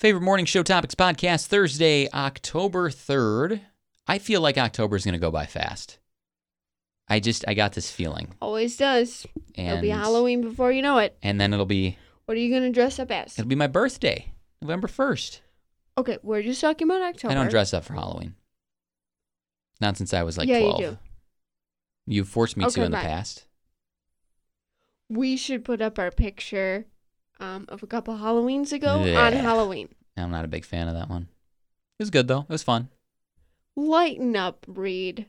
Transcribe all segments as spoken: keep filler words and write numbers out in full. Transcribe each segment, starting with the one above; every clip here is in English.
Favorite Morning Show Topics podcast, Thursday, October third. I feel like October is going to go by fast. I just, I got this feeling. Always does. And, It'll be Halloween before you know it. And then it'll be... What are you going to dress up as? It'll be my birthday, November first. Okay, we're just talking about October. I don't dress up for Halloween. Not since I was like yeah, twelve. You do. You forced me okay, to in bye. the past. We should put up our picture um, of a couple Halloweens ago Yeah. on Halloween. I'm not a big fan of that one. It was good, though. It was fun. Lighten up, Reed.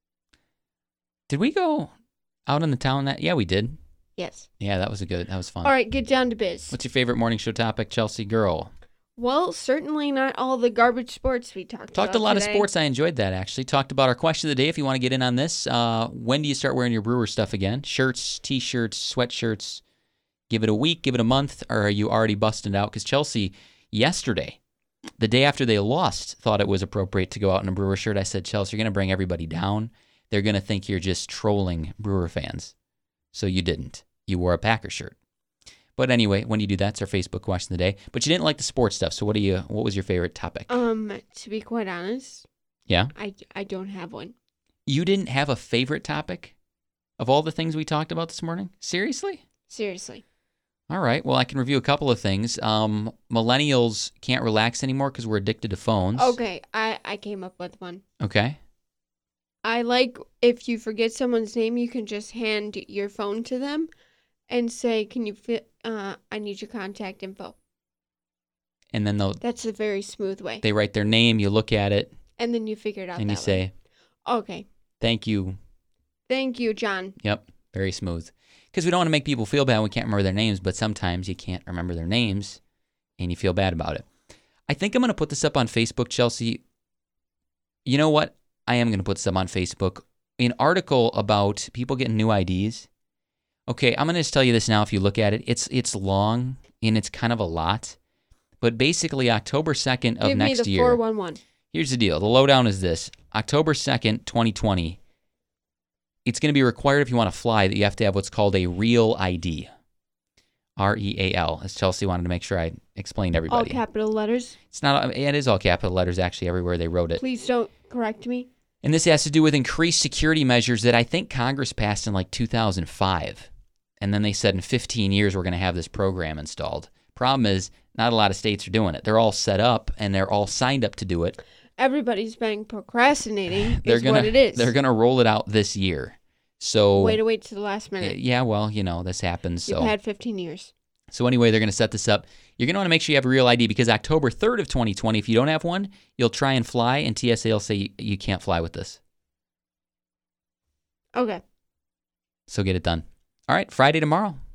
Did we go out in the town? That Yeah, we did. Yes. Yeah, that was a good. That was fun. All right, get down to biz. What's your favorite morning show topic, Chelsea girl? Well, certainly not all the garbage sports we talked, Talked about a lot today. of sports. I enjoyed that, actually. Talked about our question of the day. If you want to get in on this, uh, when do you start wearing your Brewer stuff again? Shirts, T-shirts, sweatshirts. Give it a week, give it a month, or are you already busting out? Because Chelsea, yesterday, the day after they lost, thought it was appropriate to go out in a Brewer shirt. I said, Chelsea, you're going to bring everybody down. They're going to think you're just trolling Brewer fans. So you didn't. You wore a Packer shirt. But anyway, when you do that, it's our Facebook question of the day. But you didn't like the sports stuff, so what do you? What was your favorite topic? Um, to be quite honest, yeah? I, I don't have one. You didn't have a favorite topic of all the things we talked about this morning? Seriously? Seriously. All right. Well, I can review a couple of things. Um, millennials can't relax anymore because we're addicted to phones. Okay, I, I came up with one. Okay. I like if you forget someone's name, you can just hand your phone to them and say, can you fit, uh, I need your contact info. And then they'll, That's a very smooth way. they write their name, you look at it, And then you figure it out and that you say, way. Okay. thank you. Thank you, John. Yep. Very smooth. Because we don't want to make people feel bad when we can't remember their names, but sometimes you can't remember their names and you feel bad about it. I think I'm going to put this up on Facebook, Chelsea. You know what? I am going to put this up on Facebook. An article about people getting new I Ds. Okay, I'm going to just tell you this now if you look at it. It's it's long and it's kind of a lot. But basically October second of Give next me the year. four one one. Here's the deal. The lowdown is this. October second, twenty twenty. It's going to be required if you want to fly that you have to have what's called a real I D. R E A L, as Chelsea wanted to make sure I explained to All everybody. capital letters. It's not. It is all capital letters actually everywhere they wrote it. Please don't correct me. And this has to do with increased security measures that I think Congress passed in like two thousand five. And then they said in fifteen years we're going to have this program installed. Problem is, not a lot of states are doing it. They're all set up and they're all signed up to do it. Everybody's been procrastinating They're is gonna, what it is. They're going to roll it out this year. So Way to wait to the last minute. yeah, well, you know, this happens. You've So had fifteen years. So anyway, they're going to set this up. You're going to want to make sure you have a real I D because October third of twenty twenty, if you don't have one, you'll try and fly and T S A will say you can't fly with this. Okay. So get it done. All right, Friday tomorrow.